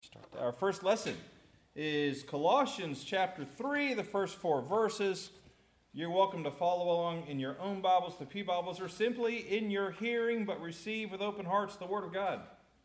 Our first lesson is Colossians chapter 3, the first 4 verses. You're welcome to follow along in your own Bibles, the Pew Bibles, or simply in your hearing, but receive with open hearts the Word of God.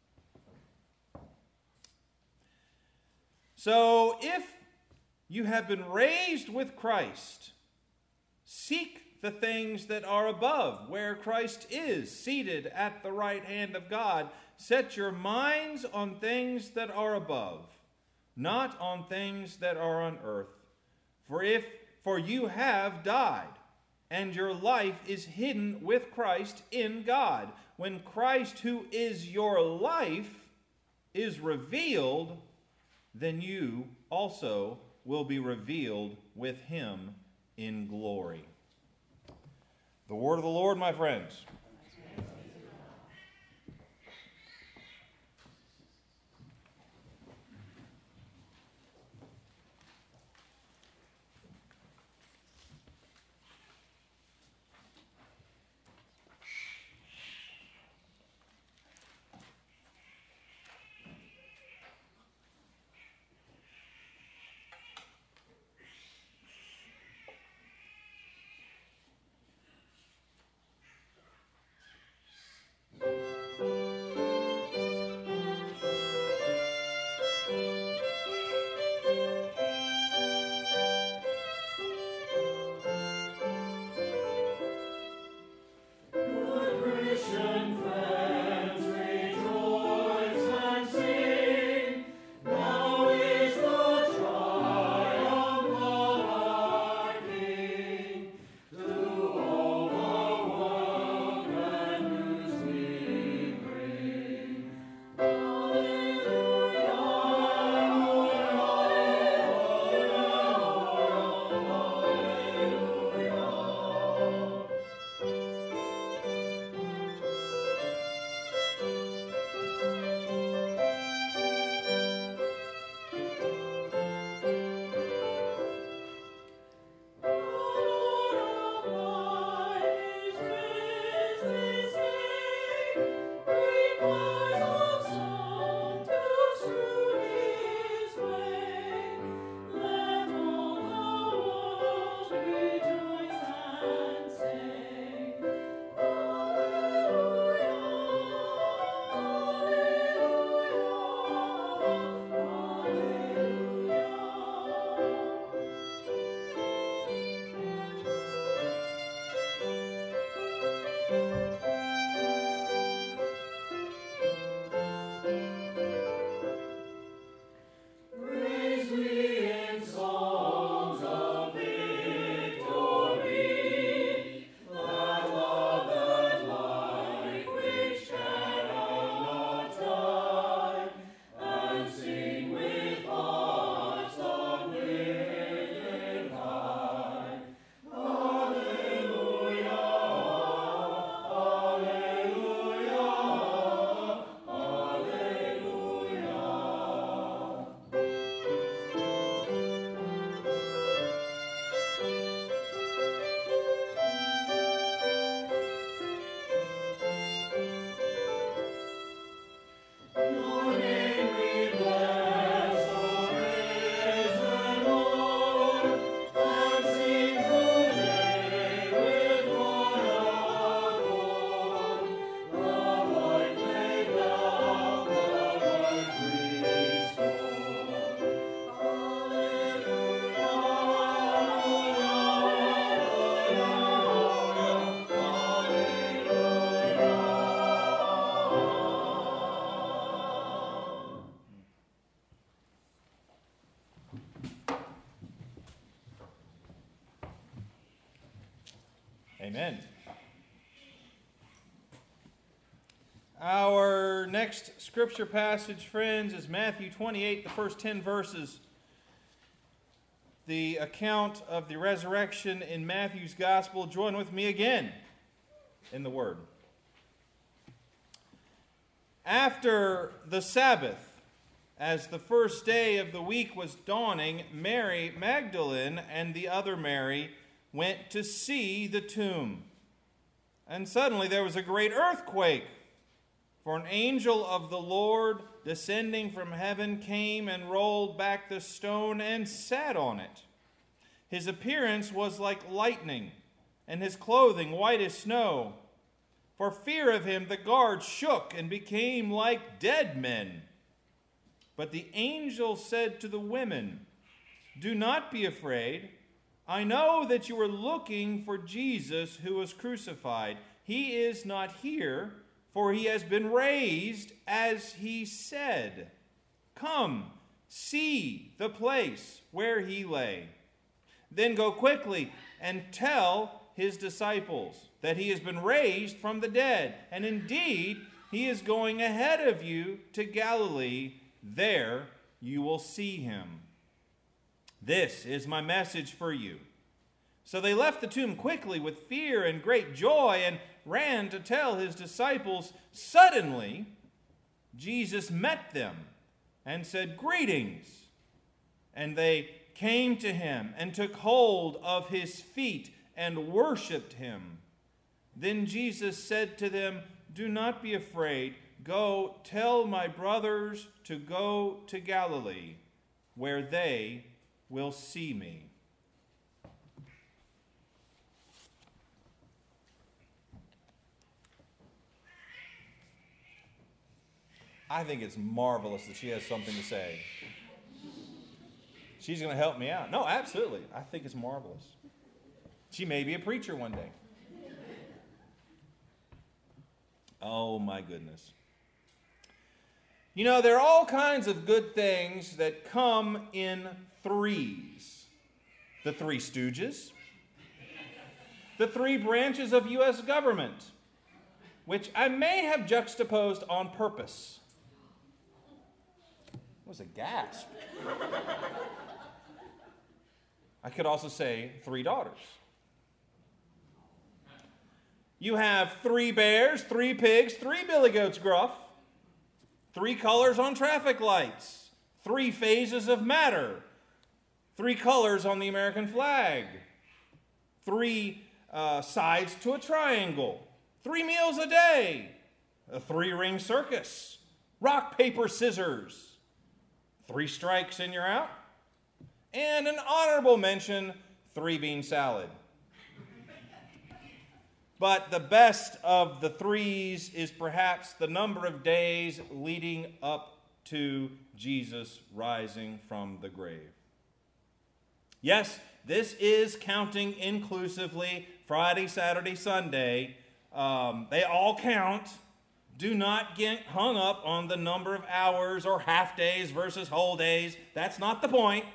So, if you have been raised with Christ, seek the things that are above, where Christ is, seated at the right hand of God. Set your minds on things that are above, not on things that are on earth. For you have died, and your life is hidden with Christ in God. When Christ, who is your life, is revealed, then you also will be revealed with him in glory. The word of the Lord, my friends. Amen. Our next scripture passage, friends, is Matthew 28, the first 10 verses. The account of the resurrection in Matthew's gospel. Join with me again in the word. After the Sabbath, as the first day of the week was dawning, Mary Magdalene and the other Mary went to see the tomb. And suddenly there was a great earthquake, For an angel of the Lord, descending from heaven, came and rolled back the stone and sat on it. His appearance was like lightning, and his clothing white as snow. For fear of him, the guards shook and became like dead men. But the angel said to the women, "Do not be afraid. I know that you are looking for Jesus who was crucified. He is not here, for he has been raised, as he said. Come, see the place where he lay. Then go quickly and tell his disciples that he has been raised from the dead. And indeed, he is going ahead of you to Galilee. There you will see him. This is my message for you." So they left the tomb quickly with fear and great joy and ran to tell his disciples. Suddenly, Jesus met them and said, "Greetings." And they came to him and took hold of his feet and worshiped him. Then Jesus said to them, "Do not be afraid. Go tell my brothers to go to Galilee, where they will see me." I think it's marvelous that she has something to say. She's going to help me out. No, absolutely. I think it's marvelous. She may be a preacher one day. Oh, my goodness. You know, there are all kinds of good things that come in threes. The Three Stooges. The three branches of U.S. government, which I may have juxtaposed on purpose. It was a gasp. I could also say three daughters. You have three bears, three pigs, three billy goats gruff, three colors on traffic lights, three phases of matter, three colors on the American flag, three sides to a triangle, 3 meals a day, a 3-ring circus, rock, paper, scissors, 3 strikes and you're out, and an honorable mention, 3-bean salad. But the best of the threes is perhaps the number of days leading up to Jesus rising from the grave. Yes, this is counting inclusively Friday, Saturday, Sunday. They all count. Do not get hung up on the number of hours or half days versus whole days. That's not the point.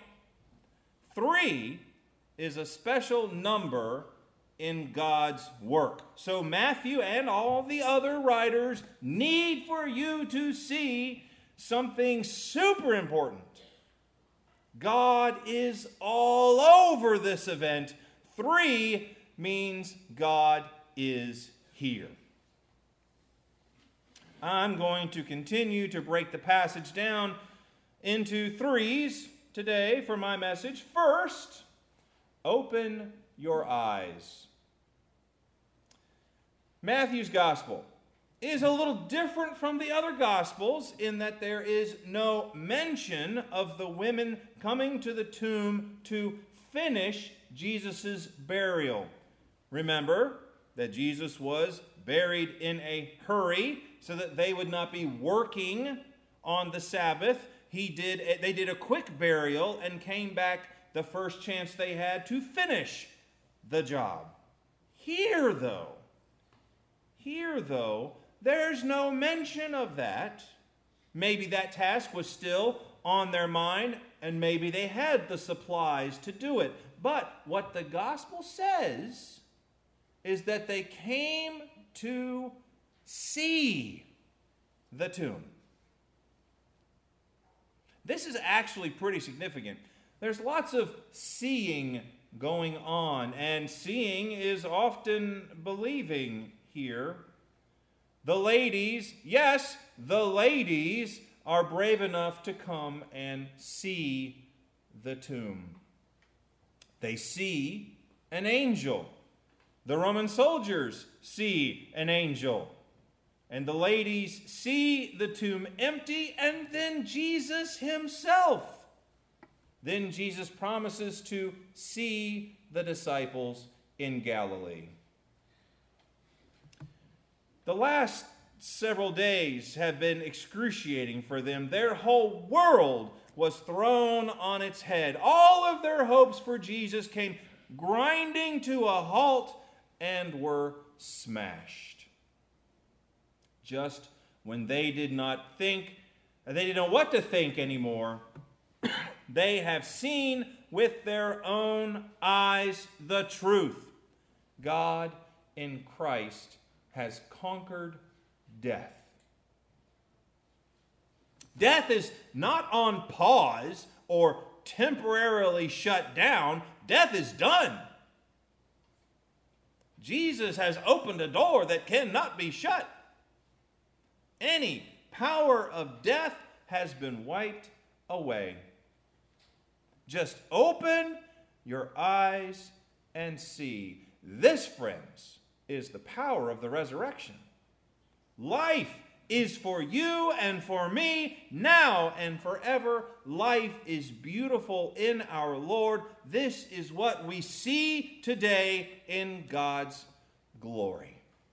3 is a special number in God's work. So Matthew and all the other writers need for you to see something super important. God is all over this event. 3 means God is here. I'm going to continue to break the passage down into 3s today for my message. First, open your eyes. Matthew's gospel is a little different from the other gospels in that there is no mention of the women coming to the tomb to finish Jesus' burial. Remember that Jesus was buried in a hurry so that they would not be working on the Sabbath. They did a quick burial and came back the first chance they had to finish the job. Here, though, there's no mention of that. Maybe that task was still on their mind, and maybe they had the supplies to do it. But what the gospel says is that they came to see the tomb. This is actually pretty significant. There's lots of seeing going on, and seeing is often believing here. The ladies are brave enough to come and see the tomb. They see an angel. The Roman soldiers see an angel. And the ladies see the tomb empty, and then Jesus himself. Then Jesus promises to see the disciples in Galilee. The last several days have been excruciating for them. Their whole world was thrown on its head. All of their hopes for Jesus came grinding to a halt and were smashed. Just when they didn't know what to think anymore, they have seen with their own eyes the truth. God in Christ has conquered death. Death is not on pause or temporarily shut down. Death is done. Jesus has opened a door that cannot be shut. Any power of death has been wiped away. Just open your eyes and see. This, friends, is the power of the resurrection. Life is for you and for me now and forever. Life is beautiful in our Lord. This is what we see today in God's glory.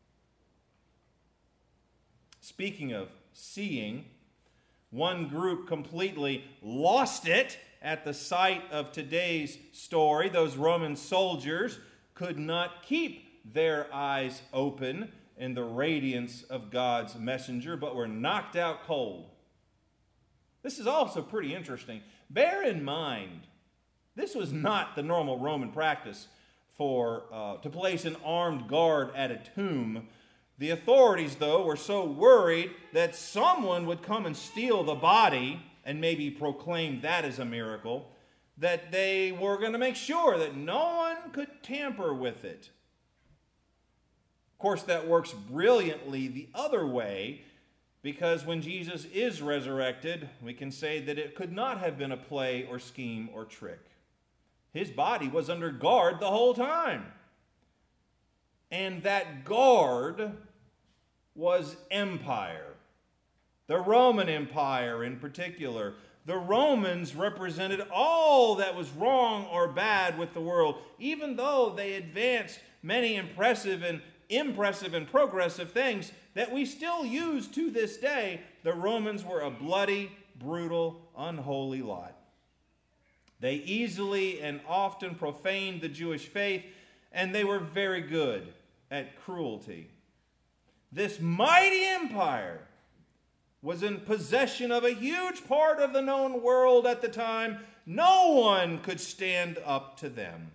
Speaking of seeing, one group completely lost it at the sight of today's story. Those Roman soldiers could not keep their eyes open in the radiance of God's messenger, but were knocked out cold. This is also pretty interesting. Bear in mind, this was not the normal Roman practice to place an armed guard at a tomb. The authorities, though, were so worried that someone would come and steal the body and maybe proclaim that as a miracle, that they were going to make sure that no one could tamper with it. Of course, that works brilliantly the other way, because when Jesus is resurrected, we can say that it could not have been a play or scheme or trick. His body was under guard the whole time. And that guard was empire. The Roman Empire in particular. The Romans represented all that was wrong or bad with the world, even though they advanced many impressive and progressive things that we still use to this day. The Romans were a bloody, brutal, unholy lot. They easily and often profaned the Jewish faith, and they were very good at cruelty. This mighty empire was in possession of a huge part of the known world at the time. No one could stand up to them.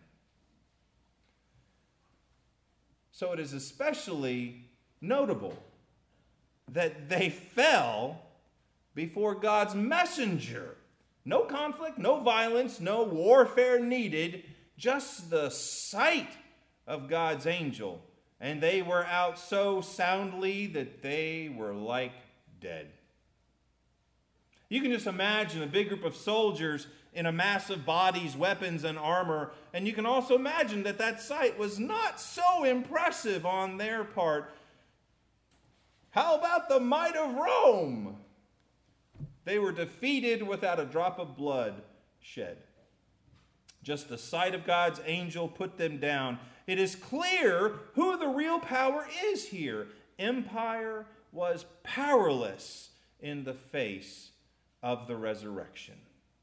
So it is especially notable that they fell before God's messenger. No conflict, no violence, no warfare needed, just the sight of God's angel. And they were out so soundly that they were like dead. You can just imagine a big group of soldiers in a massive bodies, weapons, and armor. And you can also imagine that sight was not so impressive on their part. How about the might of Rome? They were defeated without a drop of blood shed. Just the sight of God's angel put them down. It is clear who the real power is here. Empire was powerless in the face of the resurrection.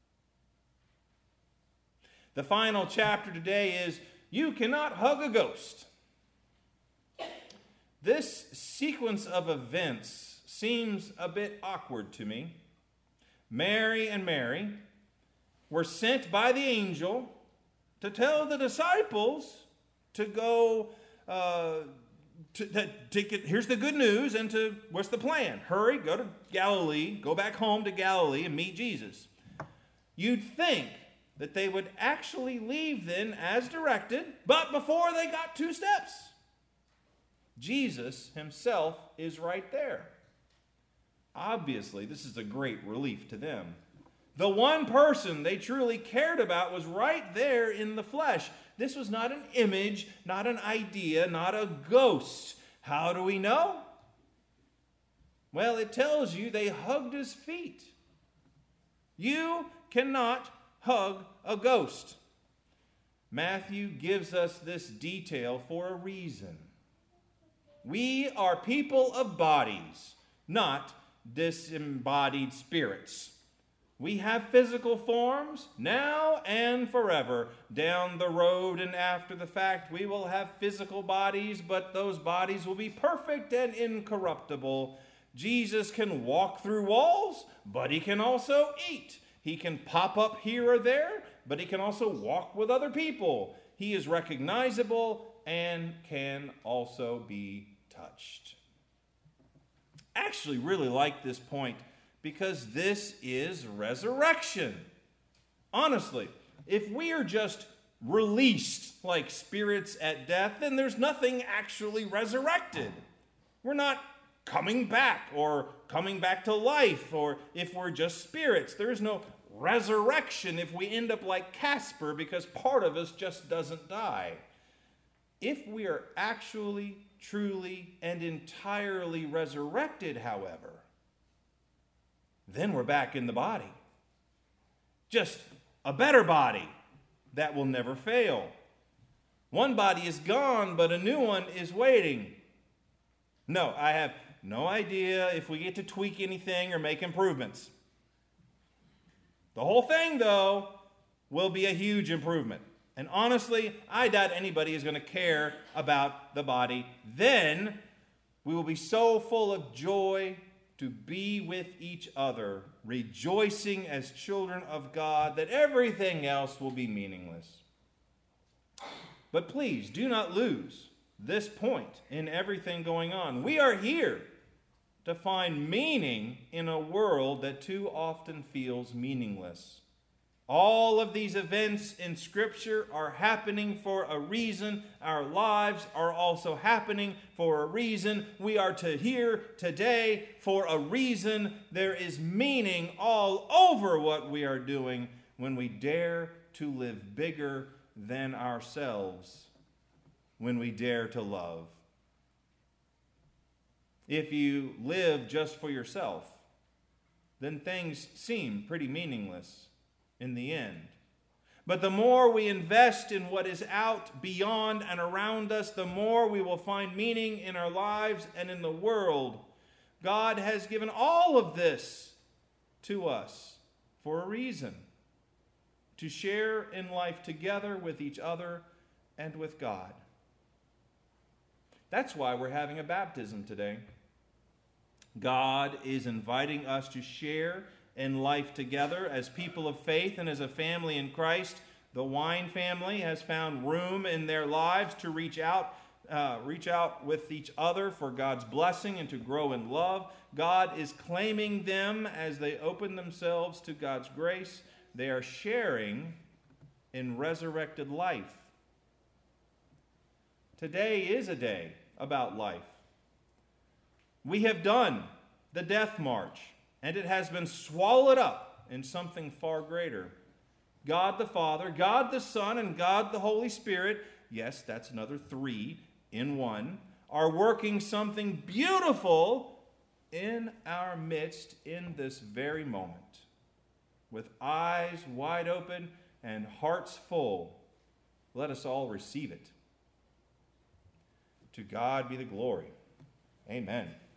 The final chapter today is, you cannot hug a ghost. This sequence of events seems a bit awkward to me. Mary and Mary were sent by the angel to tell the disciples to go, here's the good news, and what's the plan? Hurry, go to Galilee, go back home to Galilee and meet Jesus. You'd think that they would actually leave then as directed, but before they got 2 steps, Jesus himself is right there. Obviously, this is a great relief to them. The one person they truly cared about was right there in the flesh. This was not an image, not an idea, not a ghost. How do we know? Well, it tells you they hugged his feet. You cannot hug a ghost. Matthew gives us this detail for a reason. We are people of bodies, not disembodied spirits. We have physical forms now and forever. Down the road and after the fact, we will have physical bodies, but those bodies will be perfect and incorruptible. Jesus can walk through walls, but he can also eat. He can pop up here or there, but he can also walk with other people. He is recognizable and can also be touched. I actually really like this point because this is resurrection. Honestly, if we are just released like spirits at death, then there's nothing actually resurrected. We're not coming back or coming back to life, or if we're just spirits, there is no resurrection if we end up like Casper because part of us just doesn't die. If we are actually, truly, and entirely resurrected, however, then we're back in the body. Just a better body that will never fail. One body is gone, but a new one is waiting. No, I have no idea if we get to tweak anything or make improvements. The whole thing, though, will be a huge improvement. And honestly, I doubt anybody is going to care about the body. Then we will be so full of joy to be with each other, rejoicing as children of God, that everything else will be meaningless. But please do not lose this point in everything going on. We are here to find meaning in a world that too often feels meaningless. All of these events in Scripture are happening for a reason. Our lives are also happening for a reason. We are here today for a reason. There is meaning all over what we are doing when we dare to live bigger than ourselves, when we dare to love. If you live just for yourself, then things seem pretty meaningless in the end. But the more we invest in what is out, beyond, and around us, the more we will find meaning in our lives and in the world. God has given all of this to us for a reason: to share in life together with each other and with God. That's why we're having a baptism today. God is inviting us to share in life together as people of faith and as a family in Christ. The Wine family has found room in their lives to reach out with each other for God's blessing and to grow in love. God is claiming them as they open themselves to God's grace. They are sharing in resurrected life. Today is a day about life. We have done the death march, and it has been swallowed up in something far greater. God the Father, God the Son, and God the Holy Spirit, yes, that's another three in one, are working something beautiful in our midst in this very moment. With eyes wide open and hearts full, let us all receive it. To God be the glory. Amen.